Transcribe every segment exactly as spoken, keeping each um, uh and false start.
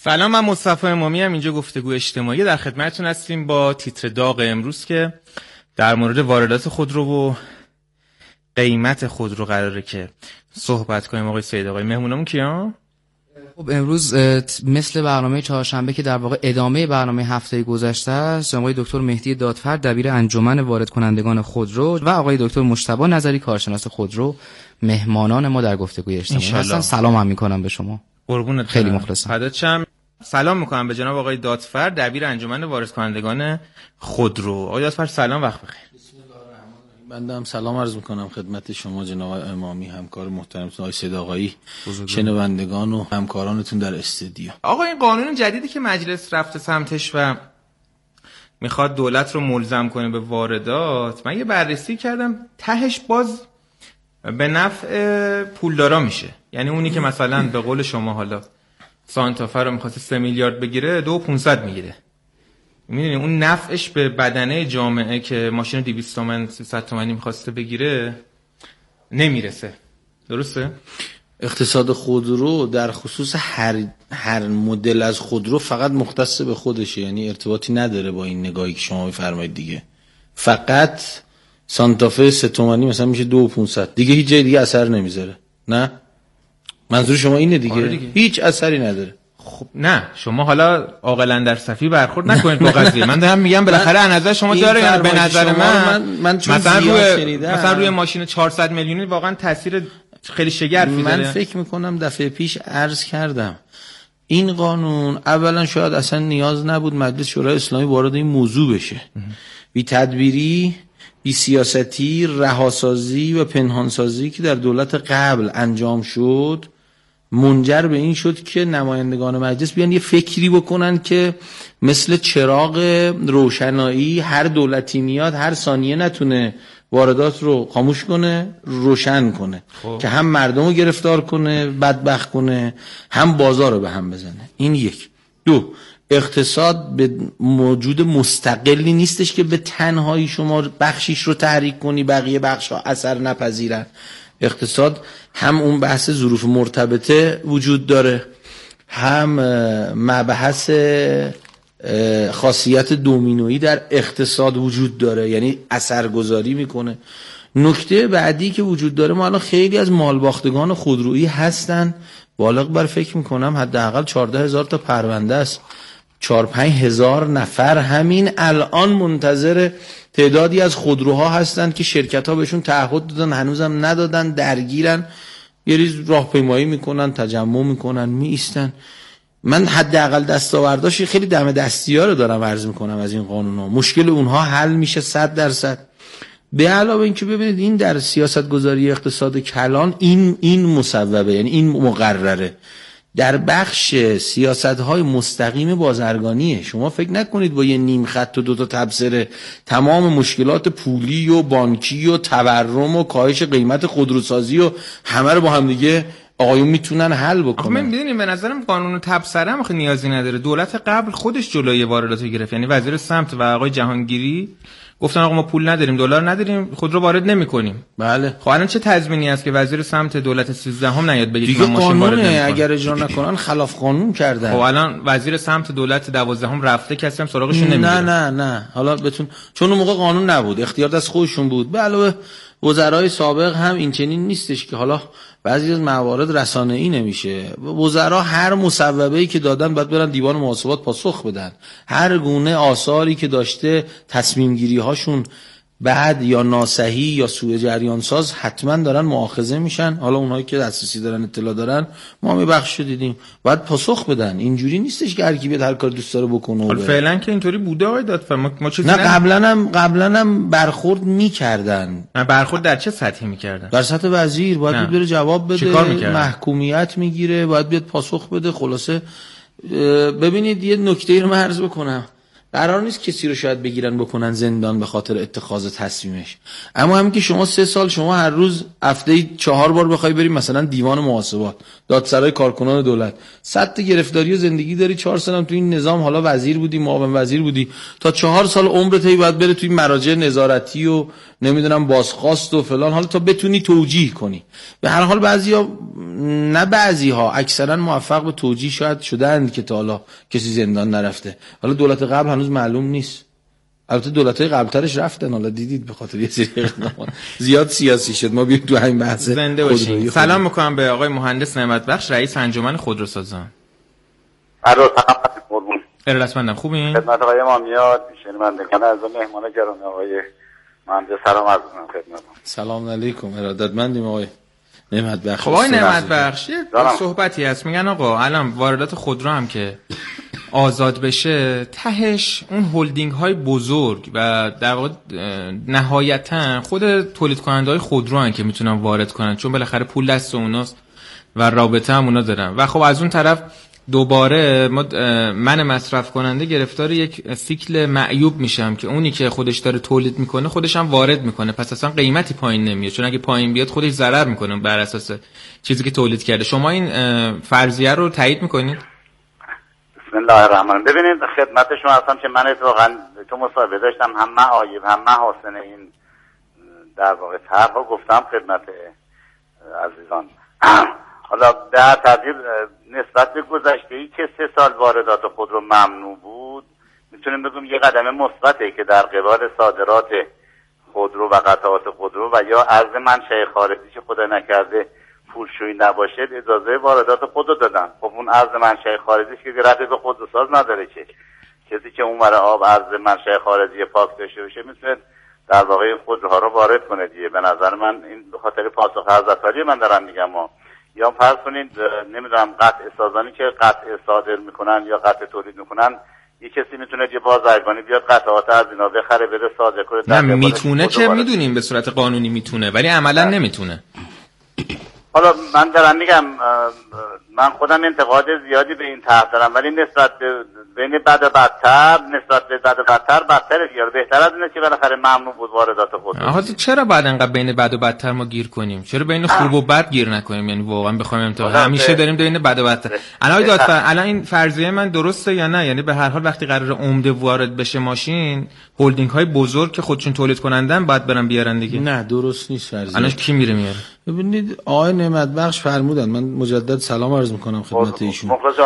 سلام، من مصطفی امامی ام. اینجا گفتگو اجتماعی در خدمتتون هستیم با تیتر داغ امروز که در مورد واردات خودرو و قیمت خودرو قراره که صحبت کنیم. آقای سید، آقای مهمونمون کیان؟ خب امروز مثل برنامه چهارشنبه که در واقع ادامه برنامه هفته گذشته است، آقای دکتر مهدی دادفر دبیر انجمن وارد کنندگان خودرو و آقای دکتر مجتبی نظری کارشناس خودرو مهمانان ما در گفتگوی اجتماعی هستن. سلام هم میکنم به شما. قربونت، خیلی مخلصم. فدات. سلام میکنم به جناب آقای دادفر دبیر انجمن وارد کنندگان خودرو. آقای دادفر سلام، وقت بخیر. بنده هم سلام عرض میکنم خدمت شما جناب امامی، همکار محترمتون آقای سید آقایی، شنوندگان و همکارانتون در استودیو. آقا این قانون جدیدی که مجلس رفته سمتش و میخواد دولت رو ملزم کنه به واردات، من یه بررسی کردم، تهش باز به نفع پولدارا میشه. یعنی اونی که مثلا به قول شما حالا سانتافه رو میخواسته سه میلیارد بگیره، دو پونصد میگیره. میدونی اون نفعش به بدنه جامعه که ماشین دویست تومن سیصد تومانی میخواسته بگیره نمیرسه. درسته؟ اقتصاد خودرو در خصوص هر هر مدل از خودرو فقط مختص به خودشه، یعنی ارتباطی نداره با این نگاهی که شما میفرمایید دیگه. فقط سانتافه سه تومانی مثلا میشه دو و پونصد، دیگه هیچ جای دیگه اثر نمیذاره. نه منظور شما اینه دیگه؟ آره دیگه. هیچ اثری نداره. خب نه، شما حالا عاقلا در صفی برخورد نکنید با قضیه. من دارم میگم بالاخره از نظر شما داره، یعنی به نظر من, من, من مثلا روی مثلا روی ماشین چهارصد میلیونی واقعا تاثیر خیلی شگرفی داره. من فکر میکنم دفعه پیش عرض کردم این قانون اولا شاید اصلا نیاز نبود مجلس شورای اسلامی وارد این موضوع بشه. بی تدبیری، بی سیاستی، رهاسازی و پنهانسازی که در دولت قبل انجام شد منجر به این شد که نمایندگان مجلس بیان یه فکری بکنن که مثل چراغ روشنایی هر دولتی میاد هر ثانیه نتونه واردات رو خاموش کنه، روشن کنه. خوب. که هم مردم رو گرفتار کنه، بدبخت کنه، هم بازار رو به هم بزنه. این یک. دو، اقتصاد به موجود مستقلی نیستش که به تنهایی شما بخشیش رو تحریک کنی بقیه بخش‌ها اثر نپذیرن. اقتصاد هم اون بحث ظروف مرتبطه وجود داره، هم مبحث خاصیت دومینویی در اقتصاد وجود داره، یعنی اثرگذاری میکنه. نکته بعدی که وجود داره، ما الان خیلی از مالباختگان خودرویی هستن بالغ بر فکر میکنم حداقل چهارده هزار تا پرونده است، چهار پنج هزار نفر همین الان منتظر تعدادی از خودروها هستن که شرکت ها بهشون تعهد دادن هنوزم ندادن، درگیرن، یه ریز راهپیمایی میکنن، تجمع میکنن، میایستن. من حداقل دستاورداش خیلی دم دستی‌ها رو دارم عرض میکنم از این قانونا. مشکل اونها حل میشه صد درصد. به علاوه اینکه ببینید این در سیاست گذاری اقتصاد کلان این این مصوبه، یعنی این مقرره در بخش سیاست‌های مستقیم بازرگانیه. شما فکر نکنید با یه نیم خط و دو تا تبصره تمام مشکلات پولی و بانکی و تورم و کاهش قیمت خودروسازی و همه رو با هم دیگه آقایون میتونن حل بکنن. من میدونیم به نظرم قانون تبصره هم خیلی نیازی نداره. دولت قبل خودش جلوی واردات رو گرفت، یعنی وزیر سمت و آقای جهانگیری گفتن آقا ما پول نداریم، دلار نداریم، خودرو وارد نمی‌کنیم. بله. خب الان چه تضمینی است که وزیر سمت دولت سیزدهم نیاد بگه دیگه قانونه اگر اجرا نکنن خلاف قانون کردن. خب الان وزیر سمت دولت دوازدهم رفته، کسی هم سراغشون نمیره. نه نه نه حالا بتون، چون اون موقع قانون نبود، اختیار دست خودشون بود. به علاوه وزرای سابق هم این چنین نیستش که حالا بعضی از موارد رسانه‌ای نمیشه. وزرا هر مصوبه‌ای که دادن باید برن دیوان محاسبات پاسخ بدن. هر گونه آثاری که داشته تصمیم گیری هاشون بعد یا ناصحی یا سوء جریان ساز حتما دارن مؤاخذه میشن. حالا اونایی که دسترسی دارن اطلاع دارن ما می بخش دیدیم باید پاسخ بدن. اینجوری نیستش که هر کی بیاد هر کار دوست داره بکنه. حالا فعلا که اینطوری بوده آقای دادفر، ما, ما چیزی نه قبلا هم قبلا هم برخورد میکردن. نه برخورد در چه سطحی میکردن؟ در سطح وزیر باید نه. بره جواب بده، محکومیت میگیره، باید بیاد پاسخ بده. خلاصه ببینید یه نکته رو من عرض بکنم، قرار نیست کسی رو شاید بگیرن بکنن زندان به خاطر اتخاذ تصمیمش. اما همین که شما سه سال شما هر روز هفته چهار بار بخوای بریم مثلا دیوان محاسبات، دادسرای کارکنان دولت، صد تا گرفتاری و زندگی داری، چهار سال تو این نظام حالا وزیر بودی، معاون وزیر بودی، تا چهار سال عمرت هی باید بره توی مراجع نظارتی و نمیدونم بازخواست و فلان، حالا تا بتونی توجیه کنی. به هر حال بعضیا، نه بعضی‌ها، اکثرا موفق به توجیه شاید شدن که تا حالا کسی زندان نرفته. حالا دولت قبل هنوز معلوم نیست. البته دولت‌های قبل‌ترش رفتن، حالا دیدید به خاطر یه سری اقدامات زیاد سیاسی شد. ما بیایم تو همین بحث زنده باشیم. سلام می‌کنم به آقای مهندس نعمت بخش، رئیس انجمن خودروسازان. الو سلام قربون. ارادتمندم. خوبین؟ خدمت آقای ما میاد شنوندگان از مهمان گرامی آقای مهندس سلام عرض می‌کنم خدمتتون. سلام علیکم. ارادتمندیم آقای نعمت بخش. خب آقای نعمت بخش یه صحبتی هست، میگن آقا الان واردات خودرو هم که آزاد بشه، تهش اون هولدینگ های بزرگ و در واقع نهایتا خود تولید کننده های خودرو هن که میتونن وارد کنن، چون بالاخره پول دست اوناست و رابطه هم اونا دارن. و خب از اون طرف دوباره ما من مصرف کننده گرفتار یک سیکل معیوب میشم که اونی که خودش داره تولید میکنه خودش هم وارد میکنه، پس اصلا قیمتی پایین نمیاد، چون اگه پایین بیاد خودش ضرر میکنه بر اساس چیزی که تولید کرده. شما این فرضیه رو تایید میکنید؟ بسم الله الرحمن الرحیم. ببینید خدمت شما هستم که من اتفاقا تو مصاحبه داشتم، هم معایب هم محاسن این در واقع طرحو گفتم خدمت عزیزان. حالا در تبدیل نسبت به گذشته‌ای که سه سال واردات خودرو ممنوع بود، میتونیم بگیم یه قدم مثبته که در قبال صادرات خودرو و قطعات خودرو و یا ارز منشأ خارجی که خدا نکرده پولشویی نباشه اجازه واردات خودرو دادن. خب اون ارز منشأ خارجی که ربطی به خودروساز نداره، که کسی که اونور آب ارز منشأ خارجی پاک داشته باشه میتونه در واقع خودروها رو وارد کنه دیگه. به نظر من این به خاطر پاسخ حضرت‌عالی من دارم میگم. ما یا فرض کنید نمیدونم قطع سازانی که قطع صادر میکنن یا قطع تولید میکنن، یه کسی میتونه یه بازرگانی بیاد قطعات از اینا بخره بره صادر کنه. نه میتونه که میدونیم به صورت قانونی میتونه، ولی عملا نمیتونه. حالا من دارم میگم من خودم انتقاد زیادی به این طرح دارم، ولی نسبت به بین بد و بدتر، نسبت به بد و بدتر بدتره دیگه. بهتر از اینه که بالاخره ممنوع بود واردات خودرو. آها چرا بعد انقدر بین بد و بدتر ما گیر کنیم؟ چرا بین خوب و بد گیر نکنیم؟ یعنی واقعا بخوایم امتحان همیشه داریم بین بد و بدتر. الان دادفر الان این فرضیه من درسته یا نه؟ یعنی به هر حال وقتی قرار عمده وارد بشه ماشین، هولدینگ های بزرگ که خودشون تولید کنندن باید برن بیارن دیگه. نه درست نیست فرضیه. الان کی میره میاره؟ ببینید آقای نعمت بخش فرمودن، من مجدد سلام عرض میکنم خدمت ایشون.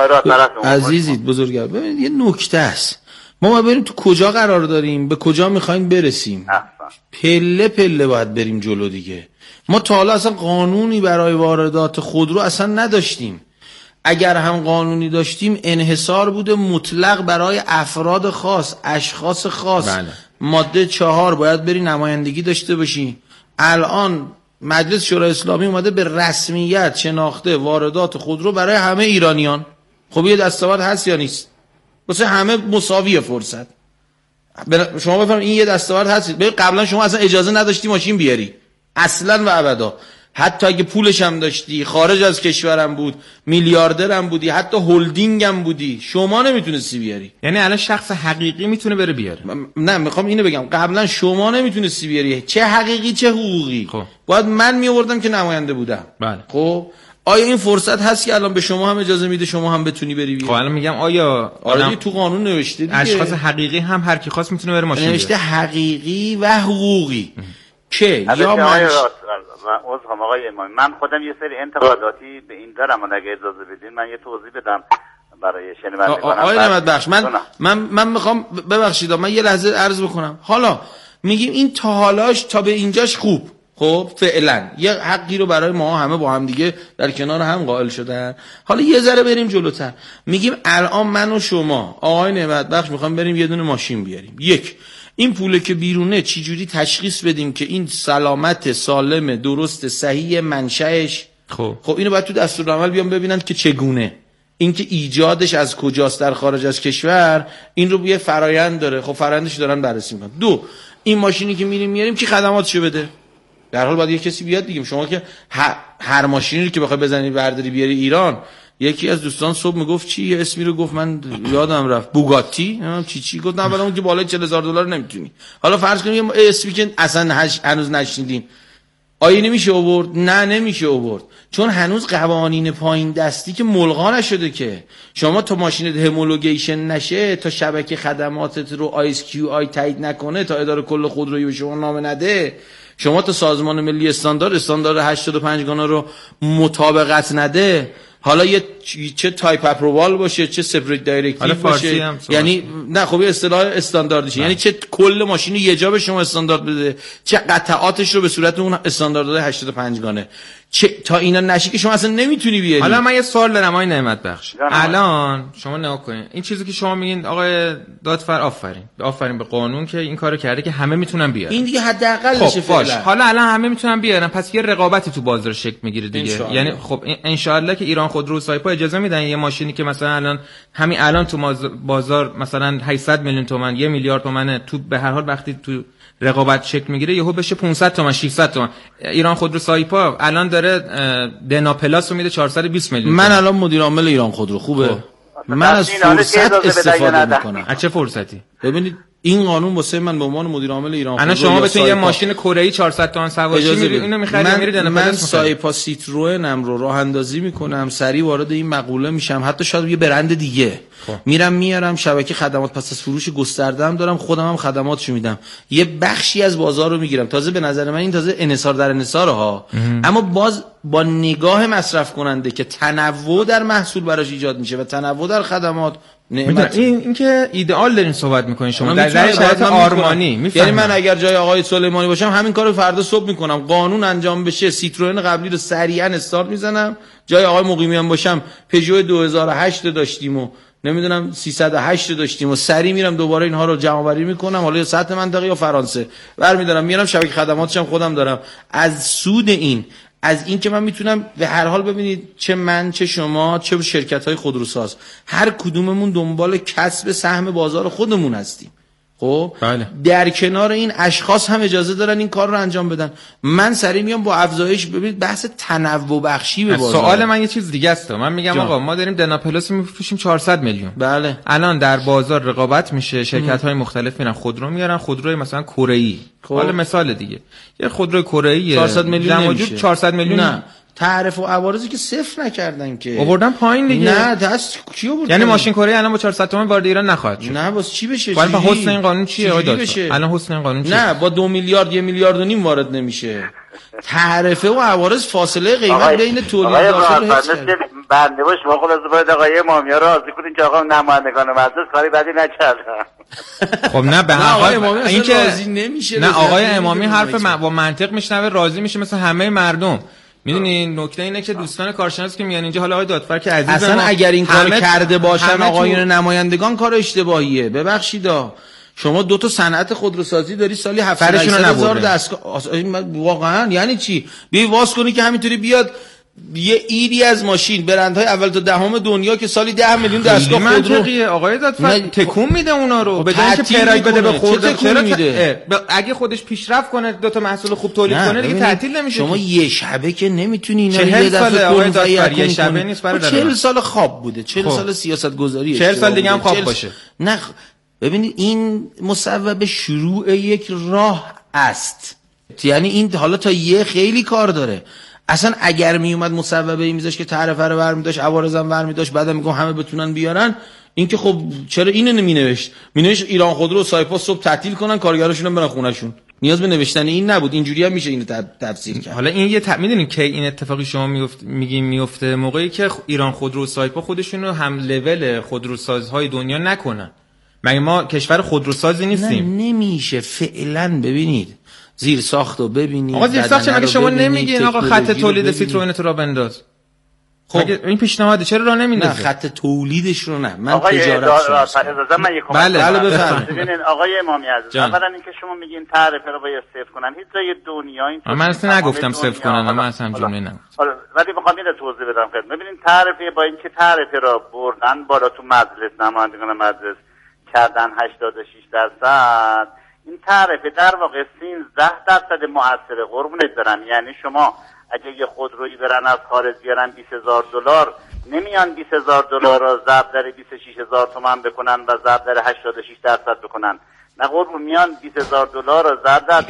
عزیزید بزرگوار، ببینید یه نکته است، ما ما بریم تو کجا قرار داریم، به کجا میخوایم برسیم، پله پله باید بریم جلو دیگه. ما تا حالا اصلا قانونی برای واردات خودرو اصلا نداشتیم. اگر هم قانونی داشتیم انحصار بوده مطلق برای افراد خاص، اشخاص خاص. بله. ماده چهار باید بری نمایندگی داشته باشی. الان مجلس شورای اسلامی اومده به رسمیت شناخته واردات خودرو برای همه ایرانیان. خب یه دستاورد هست یا نیست؟ واسه همه مساویه فرصت. شما بفرمایید این یه دستاورد هست. ببین قبلا شما اصلا اجازه نداشتی ماشین بیاری اصلا و ابدا، حتی اگه پولش هم داشتی، خارج از کشورم بود، میلیاردرم بودی، حتی هولدینگ هم بودی، شما نمیتونستی بیاری. یعنی الان شخص حقیقی میتونه بره بیاره؟ م- نه میخوام اینو بگم، قبلا شما نمیتونستی بیاری، چه حقیقی چه حقوقی. خب. باید من میآوردم که نماینده بودم. بله. خب آیا این فرصت هست که الان به شما هم اجازه میده شما هم بتونی بری بیاری؟ خب الان میگم آیا آره تو قانون نوشته دیگه اشخاص حقیقی هم هر کی خواست میتونه بره ماشین نوشته حقیقی و حقوقی ام. که یا من عذرخواهم آقای امامی، من خودم یه سری انتقاداتی به این دارم، اگه اجازه بدین من یه توضیح بدم برای شنوندگانم. آقای نعمت بخش من من من میخوام ببخشید من یه لحظه عرض بکنم. حالا میگیم این تا حالاش تا به اینجاش خوب، خب فعلا یه حقی رو برای ما همه با هم دیگه در کنار هم قائل شدن. حالا یه ذره بریم جلوتر، میگیم الان من و شما آقای نعمت بخش میخوام بریم یه دونه ماشین بیاریم. یک، این پوله که بیرونه چی جوری تشخیص بدیم که این سلامت، سالم، درست، صحیح، منشأش؟ خب خب اینو باید تو دستورالعمل بیان ببینن که چگونه، اینکه ایجادش از کجاست در خارج از کشور، این رو یه فرایند داره. خب فرآیندش دارن بررسی میکنن. دو، این ماشینی که میریم میاریم کی خدماتشو بده؟ در حال باید یه کسی بیاد دیگه. شما که هر ماشینی که بخوای بزنی برداری بیاری ایران یکی از دوستان صبح میگفت چی، یه اسمی رو گفت من یادم رفت، بوگاتی چی چی گفت، نه اون که بالای چهل هزار دلار نمیتونی. حالا فرض کنیم یه اسمی که اصلا هنوز نشنیدیم، آیا نمیشه آورد؟ نه نمیشه آورد، چون هنوز قوانین پایین دستی که ملغا نشده که. شما تا ماشینت همولوگیشن نشه، تا شبکه خدماتت رو آی اس کیو آی تایید نکنه، تا اداره کل خودرویی به شما نامه نده، شما تا سازمان ملی استاندارد استاندارد هشتاد و پنج گانه رو مطابقت نده، حالا یه چه تایپ اپرووال باشه، چه سپریت دایرکتیو باشه، یعنی نه خب اصطلاح استانداردشه، یعنی چه کل ماشین یه جا به شما استاندارد بده، چه قطعاتش رو به صورت اون استانداردهای هشتاد و پنج گانه، چه تا اینا نشه که شما اصلا نمیتونی بیاری. حالا من یه سوال دارم آقای نعمت بخش، الان شما نگاه کنین این چیزی که شما میگین آقای دادفر، آفرین آفرین به قانون که این کارو کرده که همه میتونن بیارن، این دیگه حداقلشه خب فعلا. حالا الان همه میتونن بیارن، پس یه رقابتی تو بازار شکل میگیره دیگه. یعنی خب ان شاء الله که ایران خودرو و سایپا اجازه میدن یه ماشینی که مثلا الان همین الان تو بازار مثلا هشتصد میلیون تومان، یک میلیارد تومانه، تو به هر حال وقتی تو رقابت شکل میگیره یهو بشه پانصد تومن ششصد تومن. ایران خودرو سایپا الان داره دنا پلاس رو میده چهارصد و بیست میلیون. من الان مدیر عامل ایران خودرو خوبه خب. من از فرصت استفاده میکنم. از چه فرصتی؟ ببینید این قانون واسه من به عنوان مدیر عامل ایران خودرو، شما بتونید یه ماشین کره ای چهارصد تومن سواری میگیرید، اینو میخرید میرید دنا پلاس. من سایپا سیتروئنم رو راه اندازی میکنم، سریع وارد این مقوله میشم، حتی شاید یه برند دیگه خب. میرم میارم، شبکه خدمات پس از فروش گسترده‌ام دارم، خودم هم خدماتشو میدم، یه بخشی از بازار رو میگیرم. تازه به نظر من این تازه انحصار در انحصار ها، اما باز با نگاه مصرف کننده که تنوع در محصول براش ایجاد میشه و تنوع در خدمات. نعمت این اینکه ایدئال دارین صحبت میکنین شما در شرایط آرمانی میفهمم. یعنی من اگر جای آقای سلیمانی باشم همین کارو فردا صبح میکنم، قانون انجام بشه سیتروئن قبلی رو سریعا استارت میزنم، جای آقای مقیمی هم باشم پژو دو هزار و هشت داشتیم و نمیدونم سیصد و هشت داشتیم و سری میرم دوباره اینها رو جمع آوری میکنم، حالا یا سطح منطقه یا فرانسه برمیدارم میارم، شبکه خدماتش هم خودم دارم. از سود این از این که من میتونم به هر حال، ببینید چه من چه شما چه شرکت‌های خودروساز هر کدوممون دنبال کسب سهم بازار خودمون هستیم. خب بله. در کنار این اشخاص هم اجازه دارن این کار رو انجام بدن. من سری میام با افزایش، ببینید بحث تنوع بخشی به بازار. سوال من یه چیز دیگه است، من میگم جان. آقا ما داریم دنا پلاس میفروشیم چهارصد میلیون. بله. الان در بازار رقابت میشه، شرکت‌های مختلف میرن خودرو میارن، خودروی مثلا کره‌ای. حالا مثال دیگه یه خودروی کره‌ای چهارصد میلیون نمیشه. چهارصد میلیون نه. تعرفه و عوارضی که صفر نکردن که آوردن پایین دیگه. نه دست کی آورد؟ یعنی ماشین کره الان با چهارصد تومن وارد ایران نخواهد شد. نه واسه چی بشه؟ ولی با حسن این قانون چیه آقای دکتر؟ الان حسن این قانون چیه؟ نه با دو میلیارد یک میلیارد و نیم وارد نمیشه. تعرفه و عوارض فاصله قیمت بین تولید داخل و حفظ کرد. بنده با شما خلاص باید آقای امامیا رو راضی کنین که آقا نمایندگان مجلس کاری بدی نکردن. خب نه به هر حال این که راضی نمیشه. نه آقای امامی حرف با منطق میشنوه راضی میشه مثل همه مردم. میدونین نکته اینه که دوستان کارشناس که میان اینجا، حالا آقای دادفر که عزیز اصلا ما اگر این کار کرده باشن آقایون تو... نمایندگان کار اشتباهیه. ببخشیدا شما دو تا صنعت خودروسازی داری سالی هفتصد هزار دستگاه واقعا یعنی چی؟ بیای واس کنی که همینطوری بیاد یه ایدی از ماشین برندهای اول تا دهم دنیا که سالی ده میلیون دستگاه خودرو آقای دادفر تکون میده اونا رو بدون اینکه پرای بده به خودرو. چرا میده؟ اگه خودش پیشرفت کنه دو تا محصول خوب تولید کنه دیگه تعطیل نمیشه. شما یه شبه که نمیتونی اینا رو یه دفعه آقای دادفر یه شبه نیست برادر. چهل سال خواب بوده، چهل سال سیاست گذاری، چهل سال دیگه هم خواب باشه. نه ببینید این مصوب شروع یک راه است، یعنی این حالا تا یه خیلی کار داره. اصلا اگر می اومد مصوبه ای میذاش که تعرفه رو برمی داشت، عوارضم برمی داشت، بعدم میگم همه بتونن بیارن، این که خب چرا اینو نمی نوشت؟ می نوشت ایران خودرو و سایپا صبح تعطیل کنن، کارگراشون هم برن خونهشون. نیاز به نوشتن این نبود، اینجوری هم میشه اینو تفسیر کرد. حالا این یه ت... میدونین که این اتفاقی شما میفت میگین میفته موقعی که ایران خودرو و سایپا خودشون رو هم لول خودروسازهای دنیا نکنن. مگه ما کشور خودروسازی نیستیم؟ نه نمیشه فعلا. ببینید زیر ساختو ببینید. آقا زیر ساخت مگه شما نمیگین آقا خط تولید سیتروئن تو را بنداز؟ خب مگه این پیشنهاده چرا را نمیندازه؟ نه خط تولیدش رو نه، من تجارت اجازه من یک کامنت. بله بله بفرمایید. ببینید آقای امامی عزیز، اولا اینکه شما میگین تعرفه رو باید صفر کنن، هیچ جای دنیا این من اصلا نگفتم صفر کنن، من اصلا جمله نگفتم. ولی میخوام اینو توضیح بدم خدمت. ببینید تعرفه با اینکه تعرفه را بردن بالا تو مجلس، نمایندگان مجلس کردن هشتاد و شش درصد، این تعرفه در واقع سیزده درصد مؤثر قربونت برم. یعنی شما اگه یه خودرویی برن از خارج بیارن بیست هزار دلار، نمیان بیست هزار دلار رو ضرب در بیست و شش هزار تومان بکنن و ضرب در هشتاد و شش درصد بکنن. نه قربون، میان بیست هزار دلار رو ضرب در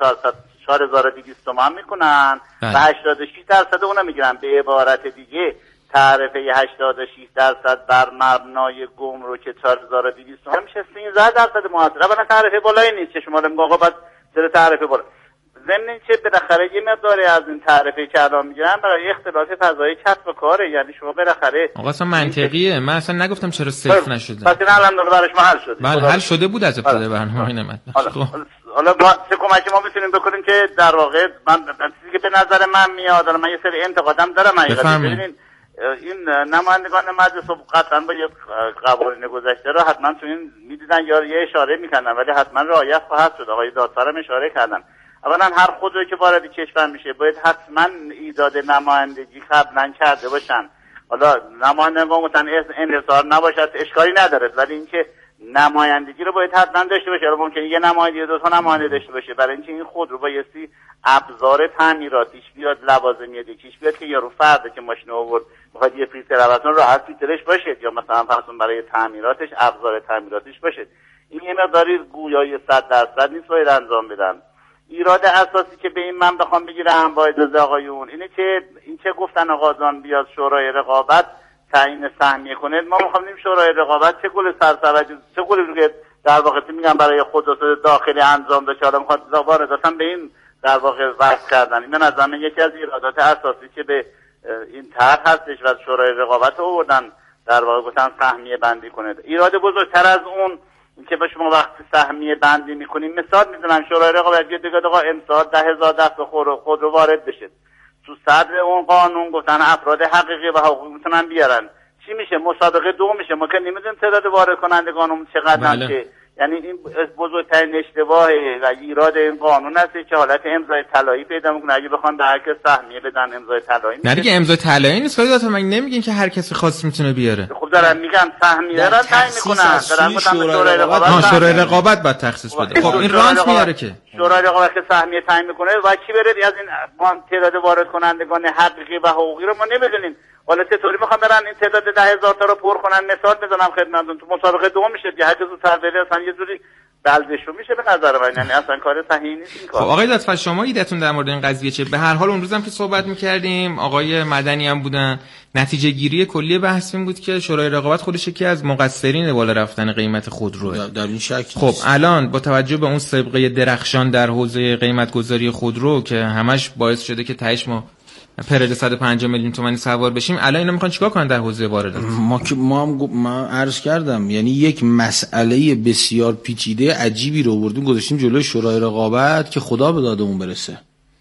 چهار هزار و دویست تومان میکنن و هشتاد و شش درصد اونو میگیرن. به عبارت دیگه تعرفه هشتاد و شش درصد بر مبنای گمرک چهار هزار و دویست تومان میشه سیزده درصد محاسبه. اولا تعرفه بالایی نیست که شما میگن آقا بعد چرا تعرفه بالا. ضمن چه بالاخره یه مقداری از این تعرفه که الان میگیرن برای اختلاف فضای کسب و کاره، یعنی شما بالاخره آقا اصلا منطقیه. من اصلا نگفتم چرا صفر نشده. پس این الان برای شما حل شده. بله حل شده بود از ابتدای برنامه نمت. حالا چه کمکی ما میتونیم بکنیم که در واقع من چیزی که به نظر من میاد، من یه سری انتقادم دارم حقیقتا. ببینید این نمایندگان مجلس قطعا با یه قوانین گذشته رو حتما تو این میدیدن یا یه اشاره میکنن، ولی حتما رعایت خواهد شد. آقای دادسرم اشاره کردن. اولا هر خودرویی که وارد کشور میشه باید حتما ایجاد نمایندگی قبلا کرده باشن. حالا نمایندگان گفتن انحصار نباشد اشکالی نداره، ولی اینکه نمایندگی رو باید حتما داشته باشه. الان ممکنه یه نماینده دو تا نماینده داشته باشه، برای اینکه این خودرو بایستی ابزار تعمیراتیش بیاد، لوازم یدکیش بیاد که یارو فرده که ماشین آورد میخواد یه فیلتر عوض کنه راحت فیلترش باشه، یا مثلا فرضون برای تعمیراتش ابزار تعمیراتیش باشه. این یه مقداری گویای صد درصد نیست باید انجام بدن. ایراد اساسی که به این من بخوام بگیرم با اجازه آقایون اینه که این که گفتن آقازان بیاد شورای رقابت تعیین سهمیه کنه، ما میخوام ببینیم شورای رقابت چه گل سرسبد چه گلی رو که در واقع میگم برای خودروساز داخلی انجام داده، حالا میخواد وارداتاً به این در واقع وصل کردن. این از همه یکی از ایرادات اساسی که به این طرح هستش و شورای رقابت آوردن در واقع گفتن سهمیه بندی کنه. ایراد بزرگتر از اون اینکه با شما وقتی سهمیه بندی میکنیم، مثال میزنم شورای رقابت یه دیگه آقا امسال ده هزار دست خودرو وارد بشه، تو صدر اون قانون گفتن افراد حقیقی و حقوقی میتونن بیارن، چی میشه؟ مسابقه دو میشه. ما که نمیدونیم تعداد وارد کنندگانمون چقدر میشه. یعنی این بزرگترین اشتباه و ایراد این قانون هست که حالت امضای طلایی پیدا میکنه. اگه بخوان به هر کس سهمیه بدن امضای طلایی نه دیگه، امضای طلایی نیست. خودت من نمیگین که هر کسی خاص میتونه بیاره. خب دارم میگم سهمیه را تعیین میکنن، دارم گفتم شورای رقابت ها شورای رقابت بعد تخصیص بده. خب این رانت میاره که شورای رقابت که سهمیه تعیین میکنه و کی بره از این تعداد وارد کنندگان حقیقی و حقوقی رو ما نمیدونیم. حالا چطوری میخوام برن این تعداد ده هزار تا رو پر کنن؟ مثال بزنم خدمتتون، تو مسابقه دوم میشه دیگه، هر کس زودتر بره اصلا یه جوری بلدشو میشه به نظر من. یعنی اصلا کار صحیحی نیست این کار. خب آقای دادفر شما ایدهتون در مورد این قضیه چه؟ به هر حال اون روزم که صحبت میکردیم آقای مدنی هم بودن، نتیجه گیری کلی بحث این بود که شورای رقابت خودش یکی از مقصرین بالا رفتن قیمت خودروه. در این شک خب الان با توجه به اون سابقه درخشان در حوزه قیمت گذاری خودرو که همش باعث شده که تهش ما پرد صد و پنجاه میلیون تومانی سوار بشیم، الان اینا میخوان چیکار کنن در حوزه واردات؟ ما که ما هم ما عرض کردم، یعنی یک مسئله بسیار پیچیده عجیبی رو آوردیم گذاشتیم جلوی شورای رقابت که خدا به دادمون برسه.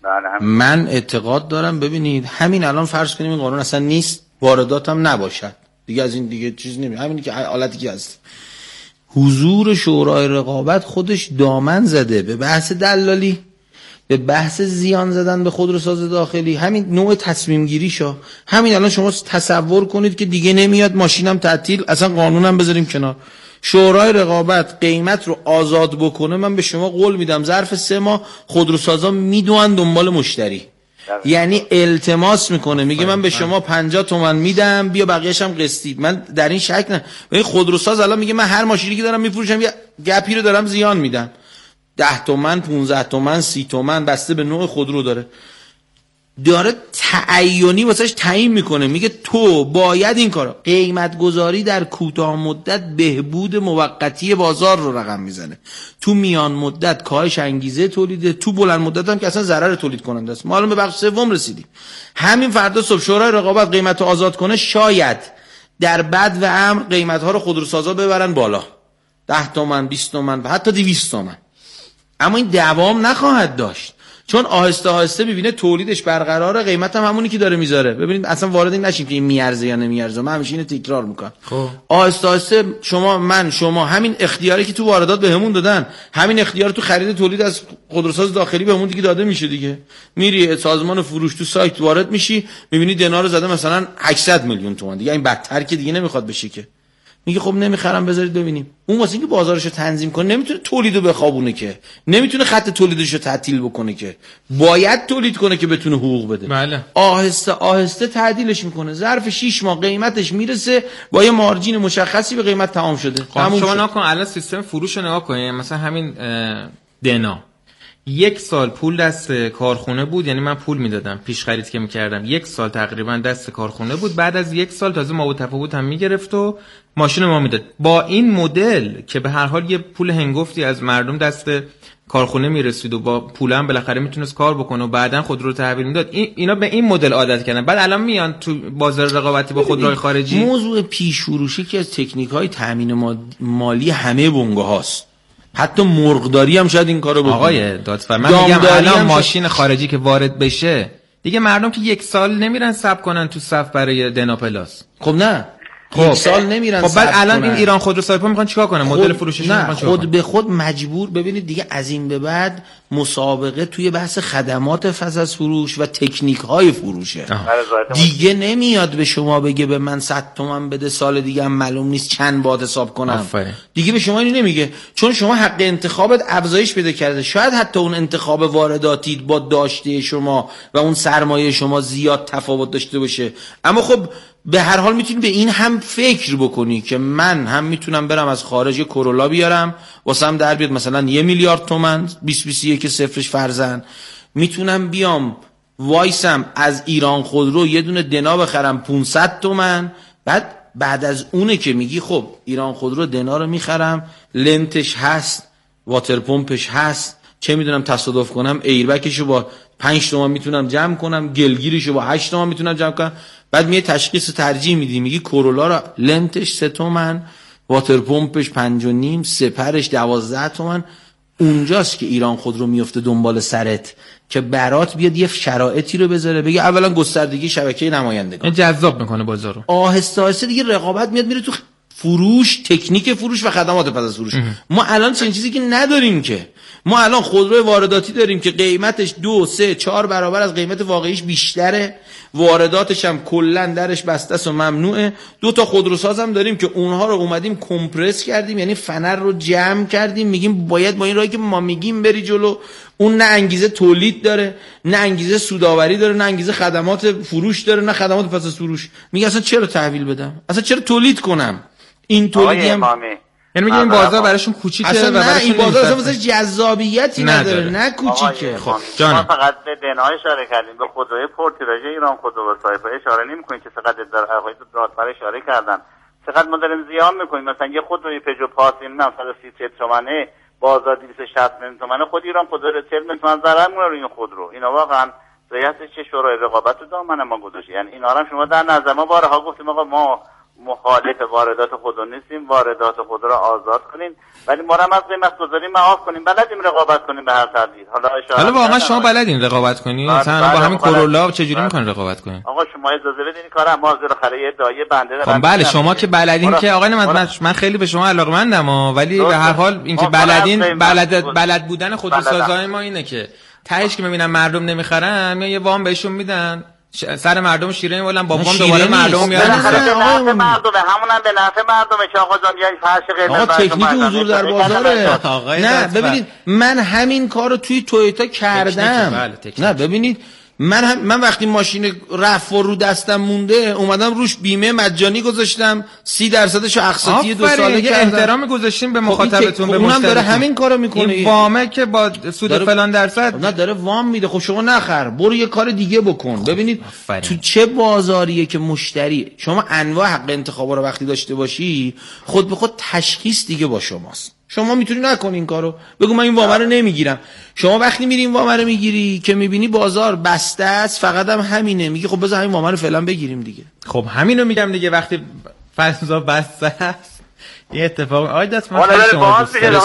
من اعتقاد دارم ببینید همین الان فرض کنیم این قانون اصلا نیست، واردات هم نباشد دیگه، از این دیگه چیز نمیشه، همینی که حالتی که هست. حضور شورای رقابت خودش دامن زده به بحث دلالی، به بحث زیان زدن به خودروساز داخلی، همین نوع تصمیم گیری شو. همین الان شما تصور کنید که دیگه نمیاد ماشینم تعطیل، اصلا قانونم بذاریم کنار، شورای رقابت قیمت رو آزاد بکنه، من به شما قول میدم ظرف سه ماه خودروسازا میدونن دنبال مشتری. یعنی التماس میکنه، میگه من به شما پنجاه تومن میدم بیا بقیه‌اش هم قسطی. من در این شک نه. این خودروساز الان میگه من هر ماشینی که دارم میفروشم یه گپی رو دارم زیان میدم، ده تومن، پونزده تومن، سی تومن، بسته به نوع خودرو داره داره تعیینی واسش تعیین میکنه، میگه تو باید این کارو. قیمت گذاری در کوتاه مدت بهبود موقتی بازار رو رقم میزنه، تو میان مدت کاهش انگیزه تولیده، تو بلند مدت هم که اصلا ضرر تولید کننده است. ما الان به بخش سوم رسیدیم. همین فردا صبح شورای رقابت قیمت رو آزاد کنه، شاید در بد و امر قیمت ها رو خودروسازا ببرن بالا، ده تومن، بیست تومن و حتی دویست تومن. اما این دوام نخواهد داشت، چون آهسته آهسته ببینه تولیدش برقراره، قیمت هم همونی که داره میذاره. ببینید اصلا وارد این نشیم که این میارزه یا نمیارزه، من همیشه اینو تکرار میکنم. خب آهسته آهسته شما من شما همین اختیاری که تو واردات بهمون دادن، همین اختیار تو خرید تولید از خودروساز داخلی بهمون دیگه داده میشه دیگه. میری سازمان فروش تو سایت وارد میشی، میبینی دینار رو زده مثلا هشتصد میلیون تومان، دیگه این بدتر که دیگه نمیخواد بشه که. میگه خب نمیخرم بذارید ببینیم. اون واسه اینکه بازارشو تنظیم کنه نمیتونه تولیدو بخوابونه که، نمیتونه خط تولیدشو تعطیل بکنه که، باید تولید کنه که بتونه حقوق بده. بله. آهسته آهسته تعدیلش میکنه، ظرف شش ماه قیمتش میرسه با یه مارجین مشخصی به قیمت تمام شده. خب شما نکن الان سیستم فروش رو نگاه کنید، مثلا همین دنا یک سال پول دست کارخونه بود، یعنی من پول میدادم پیش خرید که میکردم، یک سال تقریبا دست کارخونه بود، بعد از یک سال تازه ما و تفاوت هم میگرفت و ماشین ما میداد. با این مدل که به هر حال یه پول هنگفتی از مردم دست کارخونه میرسید و با پول هم بالاخره میتونست کار بکنه و بعدن خودرو رو تحویل میداد، این اینا به این مدل عادت کردن. بعد الان میان تو بازار رقابتی با خودروهای خارجی. موضوع پیش فروشی که از تکنیک‌های تامین مالی همه بنگاهاست، حتی مرغداری هم شاید این کارو بکنه. آقای دادفر من میگم الان ماشین خارجی که وارد بشه دیگه مردم که یک سال نمیرن صبر کنن تو صف برای دنا پلاس. خب نه خب یک سال نمیرن. خب بعد الان این ایران خودرو سایپا میخوان چیکار کنن؟ مدل فروشش نه خود به خود مجبور. ببینید دیگه از این به بعد مسابقه توی بحث خدمات پس از فروش و تکنیک های فروشه. دیگه نمیاد به شما بگه به من صد تومن بده سال دیگه هم معلوم نیست چند باد حساب کنم. آفره. دیگه به شما اینو نمیگه، چون شما حق انتخابت افزایش پیدا کرده. شاید حتی اون انتخاب وارداتی با داشته شما و اون سرمایه شما زیاد تفاوت داشته باشه، اما خب به هر حال میتونی به این هم فکر بکنی که من هم میتونم برم از خارج کرولا بیارم واسم در بیاد مثلا یه میلیارد تومن بیست بیست و یک صفرش فرزن، میتونم بیام وایسم از ایران خودرو یه دونه دنا بخرم پانصد تومن، بعد بعد از اونه که میگی خب ایران خودرو دنا رو میخرم، لنتش هست، واتر پمپش هست، چه میدونم تصادف کنم ایربکشو با پنج تومن میتونم جمع کنم، گلگیرشو با هشت تومن میتونم جمع کنم. بعد میای تشخیص ترجیح میدی، میگی کرولا را لنتش سه تومن، واتر پمپش پنج و نیم، سپرش دوازده تومن. اونجاست که ایران خودرو میفته دنبال سرت که برات بیاد یه شرایطی رو بذاره، بگه اولا گستردگی شبکه نمایندگان جذاب میکنه بازارو، آهسته آهسته دیگه رقابت میاد میره تو فروش، تکنیک فروش و خدمات پس از فروش. ما الان چنین چیزی که نداریم که، ما الان خودروی وارداتی داریم که قیمتش دو سه چهار برابر از قیمت واقعیش بیشتره، وارداتش هم کلا درش بسته است و ممنوعه. دو تا خودروساز هم داریم که اونها رو اومدیم کمپرس کردیم، یعنی فنر رو جمع کردیم، میگیم باید با این راهی که ما میگیم بری جلو. اون نه انگیزه تولید داره، نه انگیزه سوداوری داره، نه انگیزه خدمات فروش داره، نه خدمات پس از فروش. میگه اصلا چرا تحویل بدم؟ اصلا چرا تولید کنم؟ این تولیدی هم یعنی میگه این بازار براشون کوچیکه و براشون این بازار اصلا واسه جذابیتی نداره، نه کوچیکه. خب ما فقط به دنا اشاره کردیم، به خودروی پورتراژ ایران خودرو و سایپا اشاره نمی‌کنیم که چقدر در آقای دادفر اشاره کردن چقدر ما داریم زیان می‌کنیم. مثلا یه خودروی پژو پاس این صد و سی و سه تومنه بازار دویست و شصت میلیون تومنه، خود ایران خودرو چهل میلیون تومن ضرر می‌کنه روی این خودرو. اینا واقعا ریاست چه شورای رقابت رو دامن ما گذاشته. یعنی اینا هم شما در نظر ما بارها گفتیم آقا ما مخالف واردات خودرو نیستیم، واردات خودرو رو آزاد کنین، ولی ما هم از قیمت گذاری معاف کنیم، بلدیم رقابت کنیم به هر ترتیب. حالا حالا واقعا شما بلدین رقابت کنین؟ مثلا با همین کرولا چجوری میکنین رقابت کنین؟ آقا شما اجازه بدین کارم ما زیر خره ادعای بنده. خب بله شما که بلدین که آقای من من خیلی به شما علاقه‌مندم، ولی به هر حال اینکه بلدین بلد بلد بودن خودروسازای ما اینه که تهش که میبینن مردم نمیخرن میان یه وام بهشون میدن، سر مردم شیرین ولن با وام دوباره مردم میارن. به نفع مردمه، همونم به نفع مردمه که آقا جان یه فرش قیمت آقا تکنیک حضور در بازاره. نه ببینید من همین کارو توی تویوتا کردم. نه ببینید من هم من وقتی ماشین رفت و رو دستم مونده اومدم روش بیمه مجانی گذاشتم، سی درصدشو اقساطی دو ساله کردم. احترام گذاشتیم به مخاطبتون، به اونم داره همین کارو میکنه. این وامه که با سود فلان درصد نه داره وام میده. خب شما نخر، برو یه کار دیگه بکن. ببینید تو چه بازاریه که مشتری شما انواع حق انتخاب رو وقتی داشته باشی خود به خود تشخیص دیگه با شماست. شما میتونی نکنی این کارو، بگو من این وام رو نمیگیرم. شما وقتی میری این وام رو میگیری که میبینی بازار بسته است، فقط هم همینه، میگی خب بذار همین وام رو فعلا بگیریم دیگه. خب همینو میگم دیگه، وقتی فضا بسته است این اتفاق آید دست من خیلی شما دوست دارم.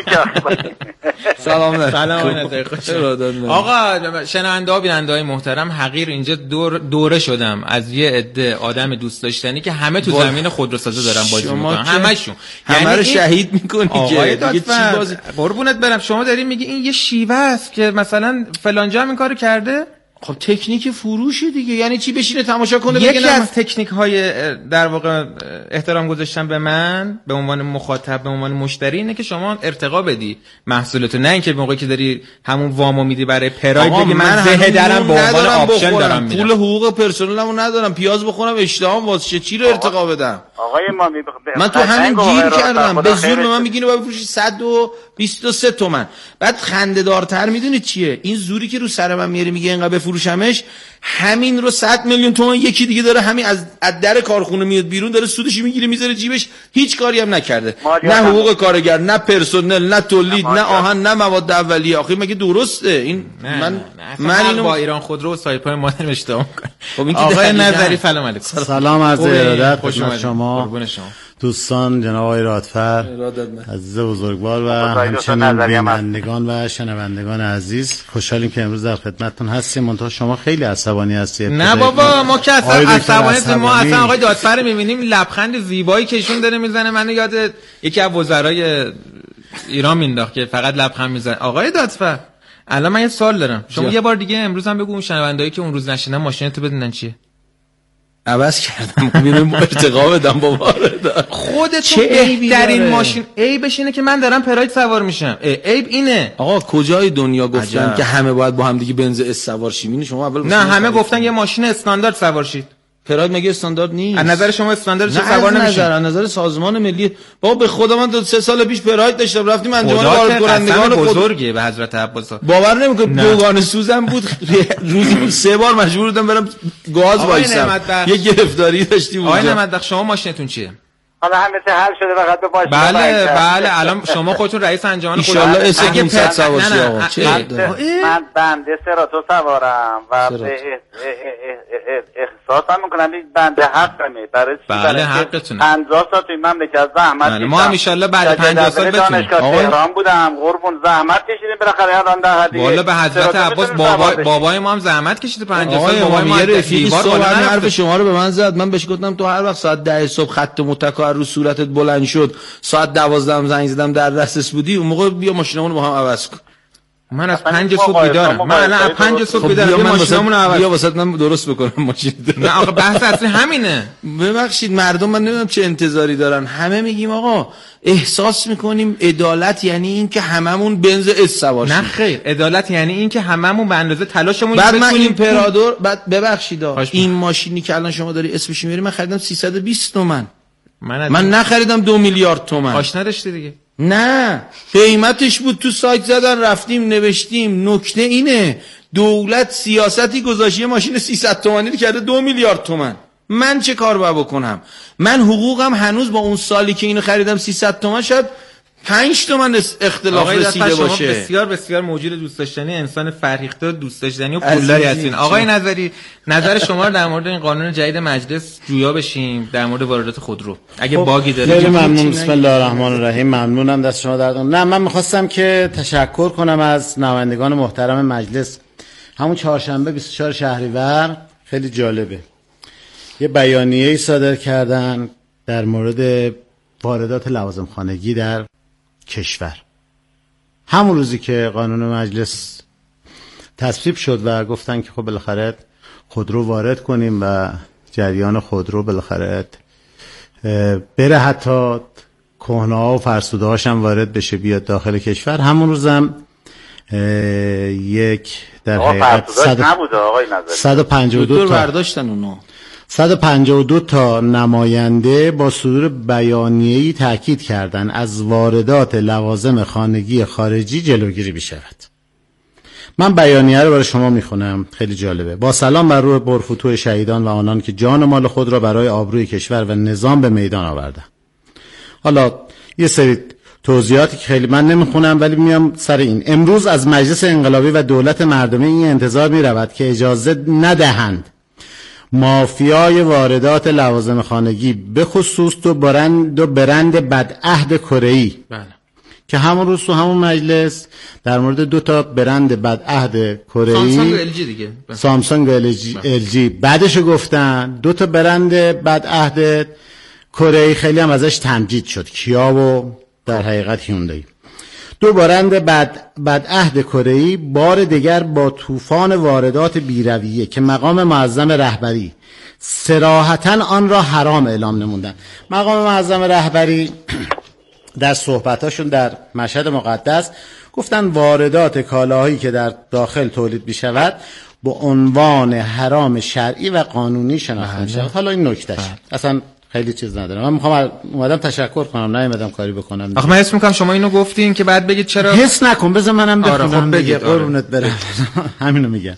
سلام سلام. آقا شنونده ها بیننده های محترم، حقیر اینجا دور دوره شدم از یه عده آدم دوست داشتنی که همه تو زمین خودروسازی دارن بازی میکنن، همشون همه رو شهید میکنی که دیگه چی بازی. قربونت برم شما داری میگی این یه شیوه است که مثلا فلان جا هم این کارو کرده. خب تکنیک فروشه دیگه. یعنی چی؟ بشینه تماشا کنه بگه یکی از تکنیک های در واقع احترام گذاشتن به من به عنوان مخاطب، به عنوان مشتری، اینه که شما ارتقا بدی محصولتو، نه اینکه موقعی که داری همون وامو میدی برای پراید بگی من زه درم به عنوان آپشن دارم میدم، پول حقوق پرسنلمو ندارم، پیاز بخورم اشتهام واسه چی رو ارتقا بدم؟ آقای ما می بخ... من تو همین گیر کردم، به زور به من میگینه باید بفروشی صد و بیست و سه تومن. بعد خنده‌دارتر میدونید چیه؟ این زوری که رو سر من میاره میگه اینقدر بفروشمش، همین رو صد میلیون تومان یکی دیگه داره همین از از در کارخونه میاد بیرون، داره سودش میگیره میذاره جیبش، هیچ کاری هم نکرده، نه حقوق کارگر، نه پرسنل، نه تولید، نه آهن، نه مواد اولیه. آخه مگه درسته این؟ نه من نه نه. من اینو با ایران خودرو و سایپای مادر اشتباه می‌کنم. خب این که آقای نظری سلام علیکم. سلام عرض ارادت خدمت شما قربون شما دوستان، جناب آقای رادفر عزیز بزرگوار و همچنین بینندگان و شنوندگان عزیز، خوشحالیم که امروز در خدمتتون هستیم. منتها شما خیلی عصبانی هستید. نه بابا ما که اصلا عصبانی، ما اصلا آقای دادفر می‌بینیم لبخند زیبایی که ایشون داره میزنه، منو یاد یکی از وزرای ایران مینداخت که فقط لبخند میزنه. آقای دادفر الان من یه سوال دارم، شما جا. یه بار دیگه امروز هم بگو اون شنوندایی که اون روز نشینن ماشینتو بدونن چیه؟ عوض کردم میرم ارتقا بدم با وارد. خودتون بهترین ماشین عیبش اینه که من دارم پراید سوار میشم. عیب اینه. آقا کجای دنیا گفتن عجب. که همه باید با هم دیگه بنز اس سوار شیم؟ شما اول نه همه گفتن یه ماشین استاندارد سوار شید. پراید مگه استاندارد نیست؟ از نظر شما استاندارد چه سوار نمیشه؟ از نظر سازمان ملی. بابا به خدا من دو سه سال پیش پراید داشتم، رفتیم انجمن وارد کنندگان بزرگه به حضرت عباس. باور نمیکنه دوگانه سوزن بود، روزی سه بار مجبور بودم برم گاز وایسم، یه گرفتاری داشتیم اونجا. آقای نعمت بخش شما ماشینتون چیه؟ حالا همه چه حل شده، فقط به ماشین. بله بله الان شما خودتون رئیس انجمن خود ان شاء الله اس پانصد سواری آقا. چه من بنده سراتو سوارم و به احساسم میکنم این بنده حقمه. برای بله حقتونه. پنجاه سال توی مملکت زحمت کشیدم. ما ان شاء الله بعد پنجاه سال بتونیم. دانشگاه تهران بودم، قربون زحمت کشیدیم بالاخره الان در حدی. والله به حضرت عباس بابا بابای ما هم زحمت کشیده پنجاه سال. بابای ما رفیقی صبح حرف شما رو به من زد، من بهش گفتم تو هر وقت ساعت ده صبح خط متکا رو صورتت بلند شد، ساعت دوازده هم زنگ زدم در دسترس بودی، اون موقع بیا ماشینمون با هم عوض کن. من از پنج صبح بیدارم، من الان از پنج صبح بیدارم، ماشینمون رو عوض بیا واسط من درست بکنم ماشین. نه آقا بحث اصلی همینه. ببخشید مردم من نمیدونم چه انتظاری دارن، همه میگیم آقا احساس میکنیم عدالت یعنی این که هممون بنز اس سوار شیم. نه خیر، عدالت یعنی این که هممون به اندازه تلاشمون بعد من این پرادور، بعد ببخشید این ماشینی که الان شما داری اسمش میاری من خریدم سیصد و بیست تومن. من, من نخریدم دو میلیارد تومن. کاش نداشتی دیگه. نه قیمتش بود، تو سایت زدن رفتیم نوشتیم. نکته اینه دولت سیاستی گذاشته ماشین سیصد تومانی رو کرده دو میلیارد تومن. من چه کار باید بکنم؟ من حقوقم هنوز با اون سالی که اینو خریدم سیصد تومن شاید پنج تومن اختلاف رسیده باشه. شما بسیار بسیار موجود دوست داشتنی، انسان فرهیخته، دوست داشتنی و پولداری هستین. آقای نظری نظر شما رو در مورد این قانون جدید مجلس جویا بشیم در مورد واردات خودرو اگه باگی داره؟ خیلی ممنون. بسم الله الرحمن الرحیم. ممنونم دست شما درد. نه من می‌خواستم که تشکر کنم از نمایندگان محترم مجلس. همون چهارشنبه بیست و چهارم شهریور خیلی جالبه یه بیانیه‌ای صادر کردن در مورد واردات لوازم خانگی در کشور. همون روزی که قانون مجلس تصویب شد و گفتن که خب بالاخره خودرو وارد کنیم و جریان خودرو بالاخره بره، حتی کهنه‌ها و فرسوده‌هاش هم وارد بشه بیاد داخل کشور. همون روزم یک در حقیقت صد و پنجاه و دو تا برداشتن اونو صد و پنجاه و دو تا نماینده با صدور بیانیه‌ای تاکید کردند از واردات لوازم خانگی خارجی جلوگیری بشود. من بیانیه رو برای شما میخونم، خیلی جالبه. با سلام بر روح پرفتوح شهیدان و آنان که جان و مال خود را برای آبروی کشور و نظام به میدان آوردند. حالا یه سری توضیحاتی که خیلی من نمیخونم ولی میام سر این. امروز از مجلس انقلابی و دولت مردمی این انتظار میرود که اجازه ندهند مافیای واردات لوازم خانگی به خصوص دو برند دو برند بدعهد کره‌ای، بله، که همون روز تو همون مجلس در مورد دو تا برند بدعهد کره‌ای، سامسونگ و ال جی دیگه، سامسونگ و ال جی بعدش گفتن دو تا برند بدعهد کره‌ای خیلی هم ازش تمجید شد، کیا و در حقیقت هیوندای. دو بارند بد بدعهد کره‌ای بار دیگر با طوفان واردات بی‌رویه که مقام معظم رهبری صراحتاً آن را حرام اعلام نمودند. مقام معظم رهبری در صحبتاشون در مشهد مقدس گفتن واردات کالاهایی که در داخل تولید می‌شود با عنوان حرام شرعی و قانونی شناخته می‌شود. حالا این نکتهش اصلا خیلی چیز نداره. من میخوام اومدم تشکر کنم، نیومدم کاری بکنم. آخه من حس میکنم شما اینو گفتین که بعد بگید چرا. حس نکن، بذار منم بخونم. آره خب دیگه قربونت برم. همینو میگم.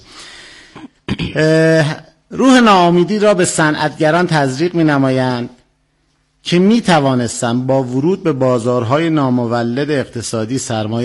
روح ناامیدی را به صنعتگران تزریق می‌نمایند که می‌توانستند با ورود به بازارهای نامولد اقتصادی سرمایه